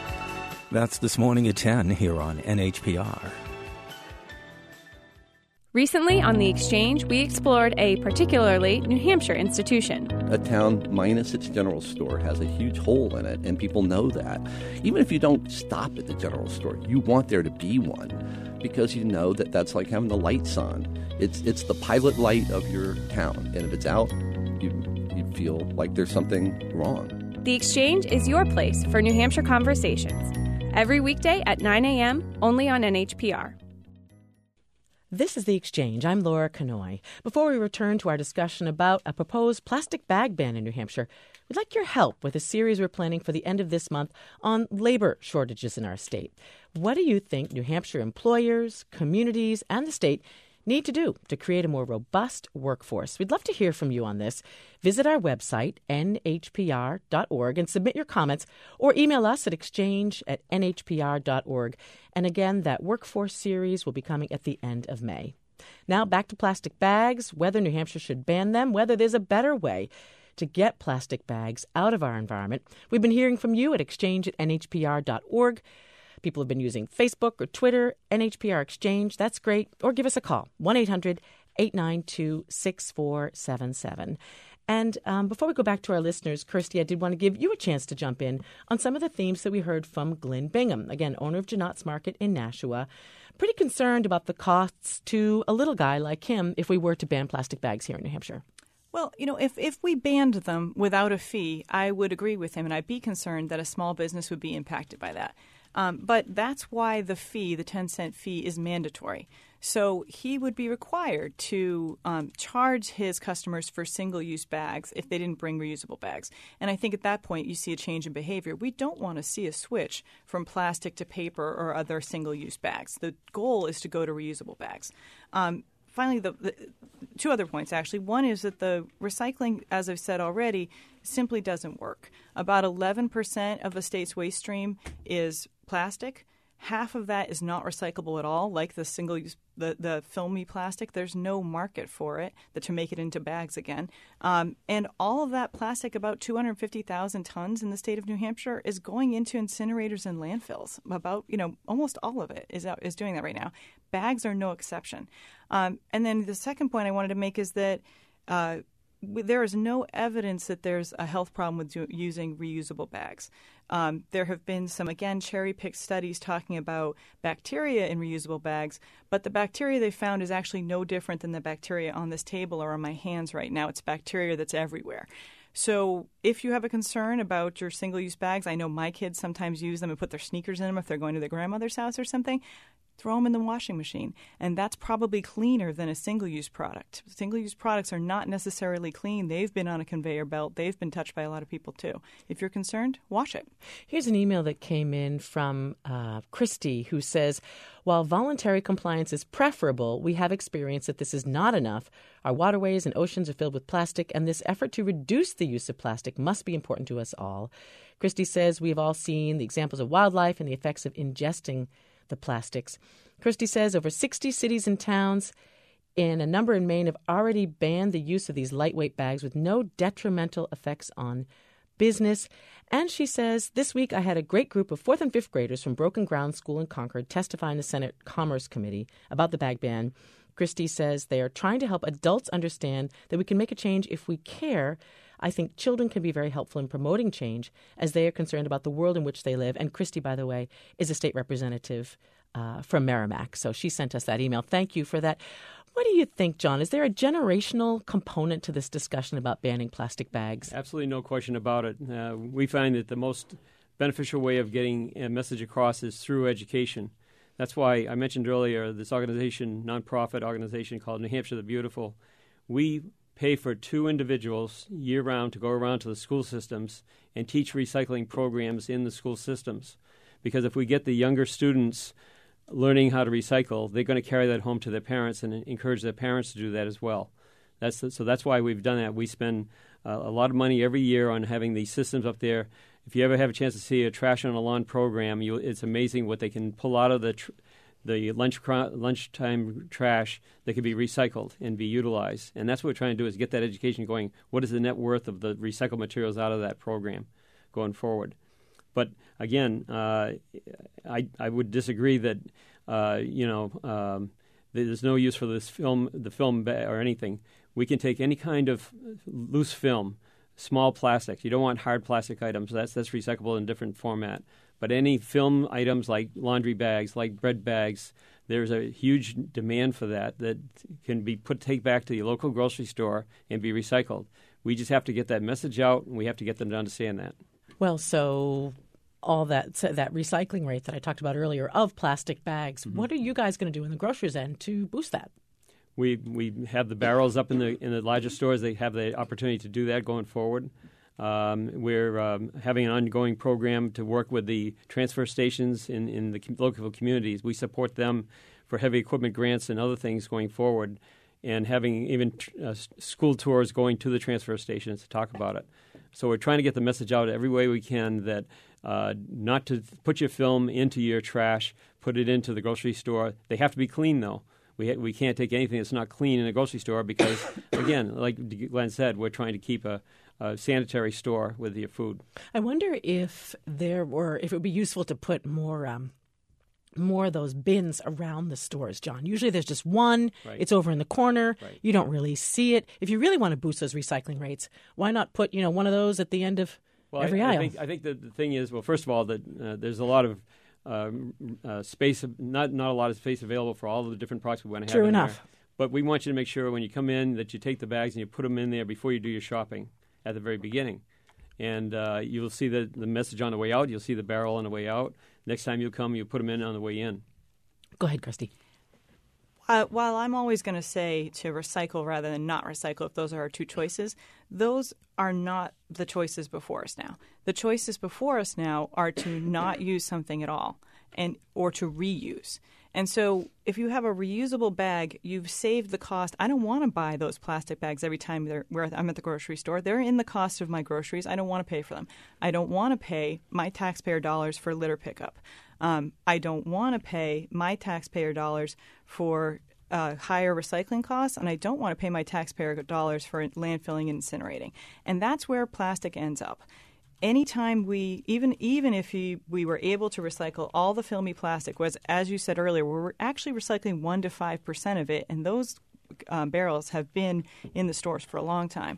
That's This Morning at 10 here on NHPR. Recently on The Exchange, we explored a particularly New Hampshire institution. A town minus its general store has a huge hole in it, and people know that. Even if you don't stop at the general store, you want there to be one because you know that that's like having the lights on. It's the pilot light of your town, and if it's out, you feel like there's something wrong. The Exchange is your place for New Hampshire conversations. Every weekday at 9 a.m., only on NHPR. This is The Exchange. I'm Laura Kanoy. Before we return to our discussion about a proposed plastic bag ban in New Hampshire, we'd like your help with a series we're planning for the end of this month on labor shortages in our state. What do you think New Hampshire employers, communities, and the state need to do to create a more robust workforce? We'd love to hear from you on this. Visit our website, nhpr.org, and submit your comments, or email us at exchange@nhpr.org. And again, that workforce series will be coming at the end of May. Now back to plastic bags, whether New Hampshire should ban them, whether there's a better way to get plastic bags out of our environment. We've been hearing from you at exchange@nhpr.org. People have been using Facebook or Twitter, NHPR Exchange. That's great. Or give us a call, 1-800-892-6477. And before we go back to our listeners, Kirsty, I did want to give you a chance to jump in on some of the themes that we heard from Glenn Bingham, again, owner of Janot's Market in Nashua. Pretty concerned about the costs to a little guy like him if we were to ban plastic bags here in New Hampshire. Well, if we banned them without a fee, I would agree with him, and I'd be concerned that a small business would be impacted by that. But that's why the fee, the 10-cent fee, is mandatory. So he would be required to charge his customers for single-use bags if they didn't bring reusable bags. And I think at that point you see a change in behavior. We don't want to see a switch from plastic to paper or other single-use bags. The goal is to go to reusable bags. Finally, the two other points, actually. One is that the recycling, as I've said already, simply doesn't work. About 11% of the state's waste stream is plastic. Half of that is not recyclable at all, like the single-use, the filmy plastic. There's no market for it to make it into bags again. And all of that plastic, about 250,000 tons in the state of New Hampshire, is going into incinerators and landfills. About, almost all of it is doing that right now. Bags are no exception. And then the second point I wanted to make is that there is no evidence that there's a health problem with using reusable bags. There have been some, again, cherry-picked studies talking about bacteria in reusable bags, but the bacteria they found is actually no different than the bacteria on this table or on my hands right now. It's bacteria that's everywhere. So if you have a concern about your single-use bags, I know my kids sometimes use them and put their sneakers in them if they're going to their grandmother's house or something. Throw them in the washing machine, and that's probably cleaner than a single-use product. Single-use products are not necessarily clean. They've been on a conveyor belt. They've been touched by a lot of people, too. If you're concerned, wash it. Here's an email that came in from Christy, who says, while voluntary compliance is preferable, we have experienced that this is not enough. Our waterways and oceans are filled with plastic, and this effort to reduce the use of plastic must be important to us all. Christy says we've all seen the examples of wildlife and the effects of ingesting the plastics. Christy says over 60 cities and towns and a number in Maine have already banned the use of these lightweight bags with no detrimental effects on business. And she says, this week I had a great group of 4th and 5th graders from Broken Ground School in Concord testify in the Senate Commerce Committee about the bag ban. Christy says they are trying to help adults understand that we can make a change if we care. I think children can be very helpful in promoting change as they are concerned about the world in which they live. And Christy, by the way, is a state representative from Merrimack. So she sent us that email. Thank you for that. What do you think, John? Is there a generational component to this discussion about banning plastic bags? Absolutely no question about it. We find that the most beneficial way of getting a message across is through education. That's why I mentioned earlier this organization, nonprofit organization called New Hampshire the Beautiful. We pay for 2 individuals year-round to go around to the school systems and teach recycling programs in the school systems. Because if we get the younger students learning how to recycle, they're going to carry that home to their parents and encourage their parents to do that as well. So that's why we've done that. We spend a lot of money every year on having these systems up there. If you ever have a chance to see a Trash on a Lawn program, it's amazing what they can pull out of the lunchtime trash that can be recycled and be utilized. And that's what we're trying to do is get that education going. What is the net worth of the recycled materials out of that program going forward? But again, I would disagree that there's no use for the film or anything. We can take any kind of loose film, small plastics. You don't want hard plastic items. That's recyclable in different format. But any film items like laundry bags, like bread bags, there's a huge demand for that can be take back to your local grocery store and be recycled. We just have to get that message out, and we have to get them to understand that. Well, so all that recycling rate that I talked about earlier of plastic bags, what are you guys going to do in the groceries end to boost that? We have the barrels up in the larger stores. They have the opportunity to do that going forward. We're having an ongoing program to work with the transfer stations in the local communities. We support them for heavy equipment grants and other things going forward, and having even school tours going to the transfer stations to talk about it. So we're trying to get the message out every way we can that not to put your film into your trash, put it into the grocery store. They have to be clean, though. We can't take anything that's not clean in a grocery store because, again, like Glenn said, we're trying to keep a sanitary store with your food. I wonder if it would be useful to put more of those bins around the stores, John. Usually there's just one. Right. It's over in the corner. Right. You don't really see it. If you really want to boost those recycling rates, why not put one of those at the end of every aisle? I think the thing is, well, first of all, that there's a lot of space, not a lot of space available for all of the different products we want to have. True enough. There. But we want you to make sure when you come in that you take the bags and you put them in there before you do your shopping at the very beginning. And you will see the message on the way out. You'll see the barrel on the way out. Next time you come, you put them in on the way in. Go ahead, Christy. While I'm always going to say to recycle rather than not recycle, if those are our two choices, those are not the choices before us now. The choices before us now are to not use something at all or to reuse. And so if you have a reusable bag, you've saved the cost. I don't want to buy those plastic bags every time I'm at the grocery store. They're in the cost of my groceries. I don't want to pay for them. I don't want to pay my taxpayer dollars for litter pickup. I don't want to pay my taxpayer dollars for higher recycling costs, and I don't want to pay my taxpayer dollars for landfilling and incinerating. And that's where plastic ends up. Anytime even if we were able to recycle all the filmy plastic, was as you said earlier, we're actually recycling 1 to 5% of it, and those barrels have been in the stores for a long time.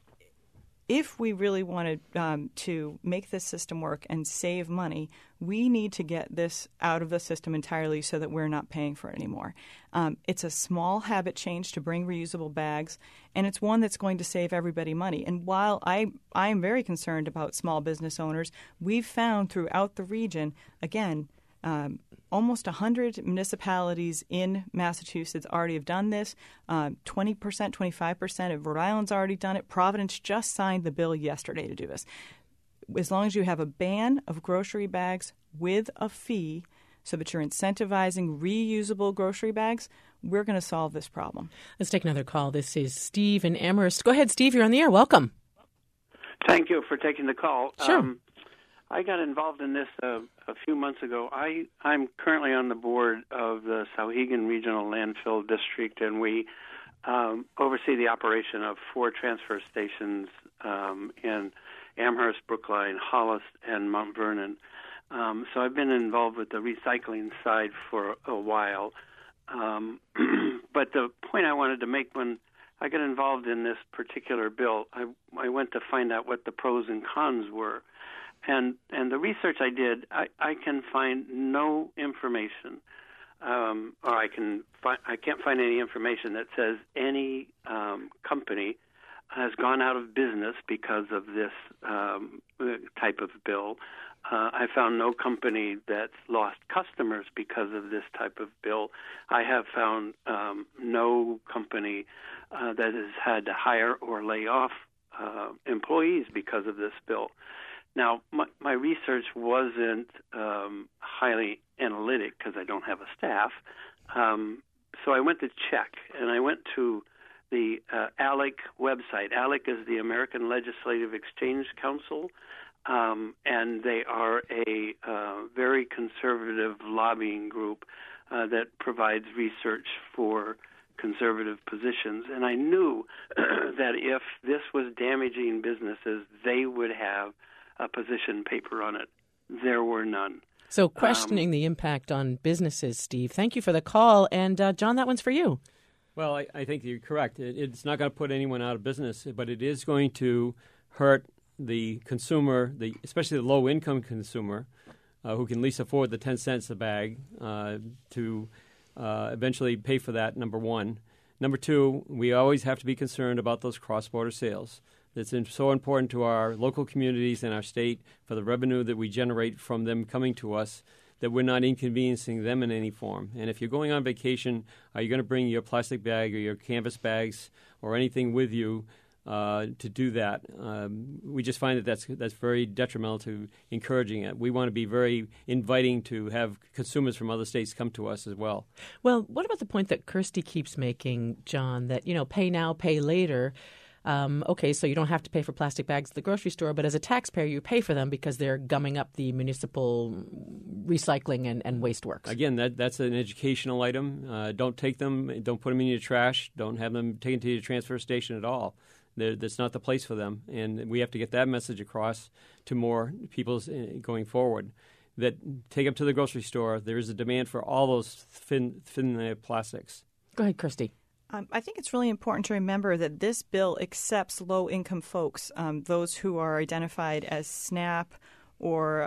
If we really wanted to make this system work and save money, we need to get this out of the system entirely so that we're not paying for it anymore. It's a small habit change to bring reusable bags, and it's one that's going to save everybody money. And while I am very concerned about small business owners, we've found throughout the region, again, almost 100 municipalities in Massachusetts already have done this. 20%, 25% of Rhode Island's already done it. Providence just signed the bill yesterday to do this. As long as you have a ban of grocery bags with a fee so that you're incentivizing reusable grocery bags, we're going to solve this problem. Let's take another call. This is Steve in Amherst. Go ahead, Steve. You're on the air. Welcome. Thank you for taking the call. Sure. I got involved in this a few months ago. I'm currently on the board of the Sauhegan Regional Landfill District, and we oversee the operation of 4 transfer stations in Amherst, Brookline, Hollis, and Mount Vernon. So I've been involved with the recycling side for a while. But the point I wanted to make when I got involved in this particular bill, I went to find out what the pros and cons were. And the research I did, I can find no information, or I can't find any information that says any company has gone out of business because of this type of bill. I found no company that's lost customers because of this type of bill. I have found no company that has had to hire or lay off employees because of this bill. Now, my research wasn't highly analytic because I don't have a staff. So I went to check, and I went to the ALEC website. ALEC is the American Legislative Exchange Council, and they are a very conservative lobbying group that provides research for conservative positions. And I knew that if this was damaging businesses, they would have a position paper on it. There were none. So questioning the impact on businesses, Steve. Thank you for the call. And John, that one's for you. Well, I think you're correct. It's not going to put anyone out of business, but it is going to hurt the consumer, especially the low-income consumer, who can at least afford the 10 cents a bag to eventually pay for that, number one. Number two, we always have to be concerned about those cross-border sales. It's so important to our local communities and our state for the revenue that we generate from them coming to us that we're not inconveniencing them in any form. And if you're going on vacation, are you going to bring your plastic bag or your canvas bags or anything with you to do that? We just find that that's very detrimental to encouraging it. We want to be very inviting to have consumers from other states come to us as well. Well, what about the point that Kirsty keeps making, John, that, pay now, pay later? Okay, so you don't have to pay for plastic bags at the grocery store, but as a taxpayer, you pay for them because they're gumming up the municipal recycling and waste works. Again, that's an educational item. Don't take them. Don't put them in your trash. Don't have them taken to your transfer station at all. That's not the place for them, and we have to get that message across to more people going forward. That take them to the grocery store. There is a demand for all those thin plastics. Go ahead, Kirsty. I think it's really important to remember that this bill accepts low-income folks, those who are identified as SNAP or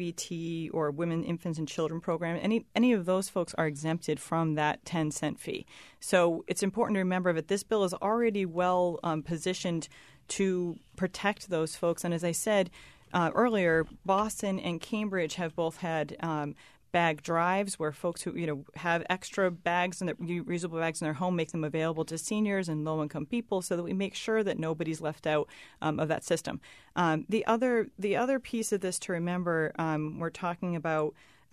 EBT or Women, Infants, and Children program. Any of those folks are exempted from that 10-cent fee. So it's important to remember that this bill is already well positioned to protect those folks. And as I said earlier, Boston and Cambridge have both had bag drives where folks who have extra bags and reusable bags in their home make them available to seniors and low-income people, so that we make sure that nobody's left out of that system. The other piece of this to remember, we're talking about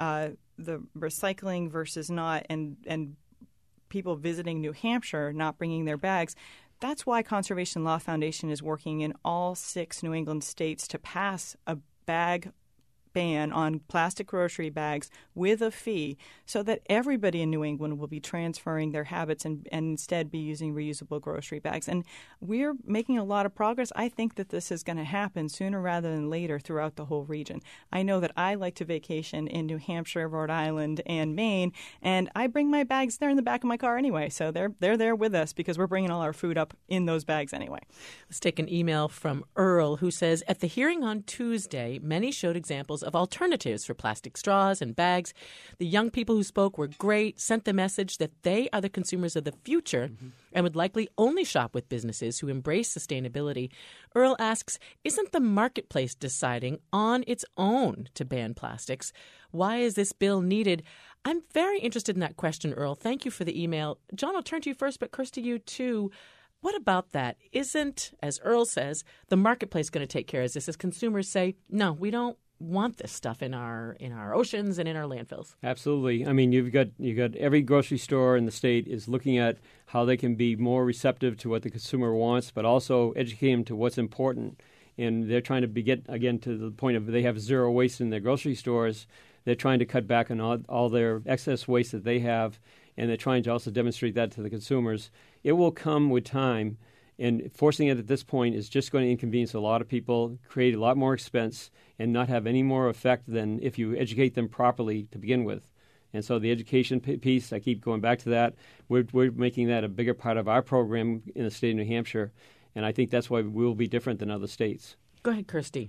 the recycling versus not, and people visiting New Hampshire not bringing their bags. That's why Conservation Law Foundation is working in all 6 New England states to pass a bag ban on plastic grocery bags with a fee, so that everybody in New England will be transferring their habits and instead be using reusable grocery bags. And we're making a lot of progress. I think that this is going to happen sooner rather than later throughout the whole region. I know that I like to vacation in New Hampshire, Rhode Island, and Maine, and I bring my bags there in the back of my car anyway. So they're there with us because we're bringing all our food up in those bags anyway. Let's take an email from Earl, who says, at the hearing on Tuesday, many showed examples of alternatives for plastic straws and bags. The young people who spoke were great, sent the message that they are the consumers of the future and would likely only shop with businesses who embrace sustainability. Earl asks, isn't the marketplace deciding on its own to ban plastics? Why is this bill needed? I'm very interested in that question, Earl. Thank you for the email. John, I'll turn to you first, but Kirsty, you too. What about that? Isn't, as Earl says, the marketplace going to take care of this as consumers say, no, we don't want this stuff in our oceans and in our landfills? Absolutely. I mean, you've got every grocery store in the state is looking at how they can be more receptive to what the consumer wants, but also educate them to what's important. And they're trying to get, again, to the point of they have zero waste in their grocery stores. They're trying to cut back on all their excess waste that they have, and they're trying to also demonstrate that to the consumers. It will come with time, and forcing it at this point is just going to inconvenience a lot of people, create a lot more expense, and not have any more effect than if you educate them properly to begin with. And so the education piece, I keep going back to that. We're making that a bigger part of our program in the state of New Hampshire, and I think that's why we'll be different than other states. Go ahead, Kirsty.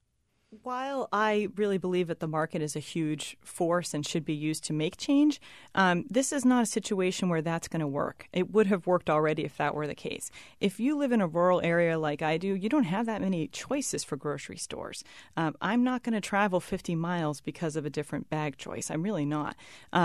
While I really believe that the market is a huge force and should be used to make change, this is not a situation where that's going to work. It would have worked already if that were the case. If you live in a rural area like I do, you don't have that many choices for grocery stores. I'm not going to travel 50 miles because of a different bag choice. I'm really not.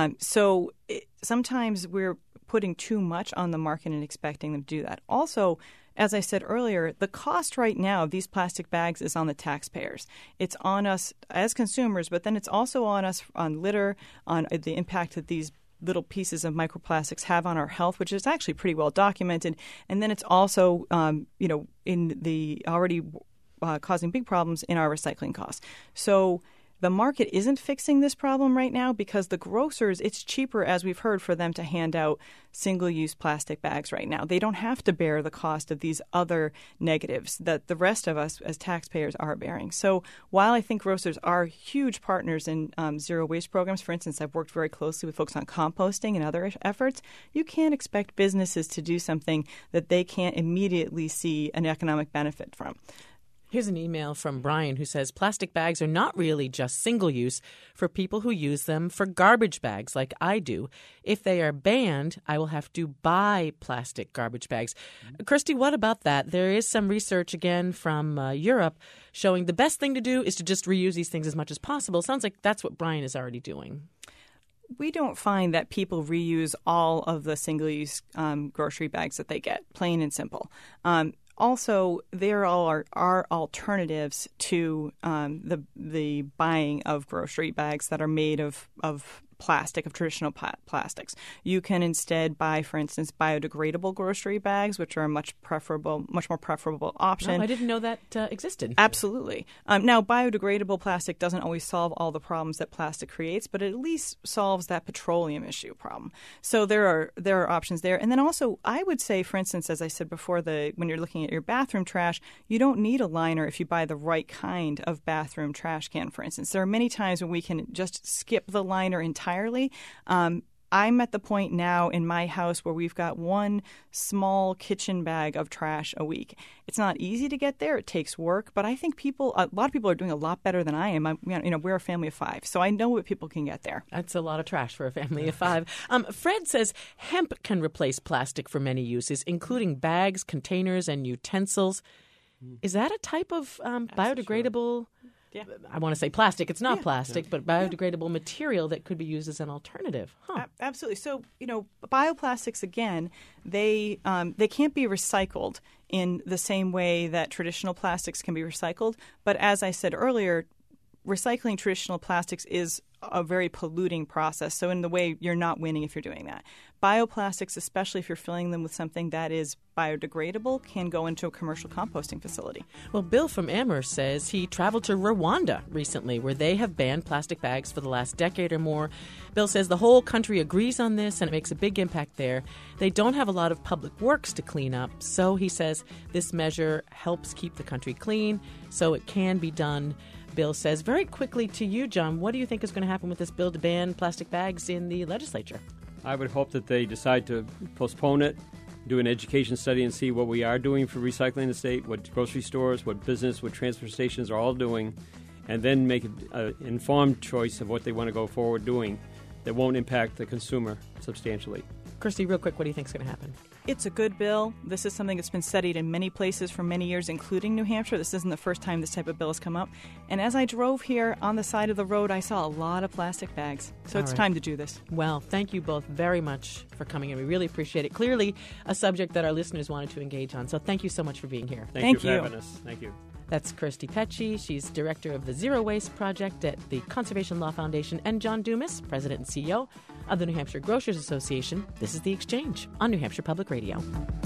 Sometimes we're putting too much on the market and expecting them to do that. Also, as I said earlier, the cost right now of these plastic bags is on the taxpayers. It's on us as consumers, but then it's also on us on litter, on the impact that these little pieces of microplastics have on our health, which is actually pretty well documented. And then it's also, in the already causing big problems in our recycling costs. So The market isn't fixing this problem right now because the grocers, it's cheaper, as we've heard, for them to hand out single-use plastic bags right now. They don't have to bear the cost of these other negatives that the rest of us as taxpayers are bearing. So while I think grocers are huge partners in zero waste programs, for instance, I've worked very closely with folks on composting and other efforts, you can't expect businesses to do something that they can't immediately see an economic benefit from. Here's an email from Brian who says plastic bags are not really just single-use for people who use them for garbage bags like I do. If they are banned, I will have to buy plastic garbage bags. Christy, what about that? There is some research, again, from Europe showing the best thing to do is to just reuse these things as much as possible. Sounds like that's what Brian is already doing. We don't find that people reuse all of the single-use grocery bags that they get, plain and simple. Also, there are alternatives to the buying of grocery bags that are made of plastic, of traditional plastics. You can instead buy, for instance, biodegradable grocery bags, which are a much more preferable option. No, I didn't know that existed. Absolutely. Now, biodegradable plastic doesn't always solve all the problems that plastic creates, but it at least solves that petroleum issue problem. So there are options there. And then also, I would say, for instance, as I said before, when you're looking at your bathroom trash, you don't need a liner if you buy the right kind of bathroom trash can, for instance. There are many times when we can just skip the liner entirely. I'm at the point now in my house where we've got one small kitchen bag of trash a week. It's not easy to get there. It takes work. But I think a lot of people are doing a lot better than I am. We're a family of 5, so I know what people can get there. That's a lot of trash for a family of 5. Fred says hemp can replace plastic for many uses, including bags, containers, and utensils. Is that a type of biodegradable... Yeah. I want to say plastic. It's not plastic, but biodegradable material that could be used as an alternative. Huh. Absolutely. So, bioplastics, again, they can't be recycled in the same way that traditional plastics can be recycled. But as I said earlier, recycling traditional plastics is a very polluting process. So in the way, you're not winning if you're doing that. Bioplastics, especially if you're filling them with something that is biodegradable, can go into a commercial composting facility. Well, Bill from Amherst says he traveled to Rwanda recently, where they have banned plastic bags for the last decade or more. Bill says the whole country agrees on this, and it makes a big impact there. They don't have a lot of public works to clean up, so he says this measure helps keep the country clean, so it can be done. Bill says, very quickly to you, John, what do you think is going to happen with this bill to ban plastic bags in the legislature? I would hope that they decide to postpone it, do an education study and see what we are doing for recycling in the state, what grocery stores, what business, what transfer stations are all doing, and then make an informed choice of what they want to go forward doing that won't impact the consumer substantially. Christy, real quick, what do you think is going to happen? It's a good bill. This is something that's been studied in many places for many years, including New Hampshire. This isn't the first time this type of bill has come up. And as I drove here on the side of the road, I saw a lot of plastic bags. So it's time to do this. Well, thank you both very much for coming in. We really appreciate it. Clearly, a subject that our listeners wanted to engage on. So thank you so much for being here. Thank you for having us. Thank you. That's Kirsty Pecci. She's director of the Zero Waste Project at the Conservation Law Foundation, and John Dumas, president and CEO of the New Hampshire Grocers Association. This is The Exchange on New Hampshire Public Radio.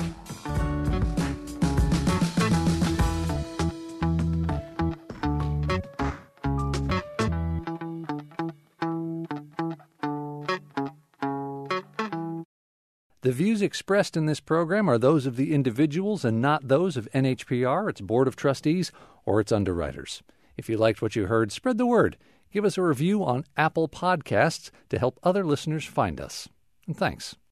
The views expressed in this program are those of the individuals and not those of NHPR, its Board of Trustees, or its underwriters. If you liked what you heard, spread the word. Give us a review on Apple Podcasts to help other listeners find us. And thanks.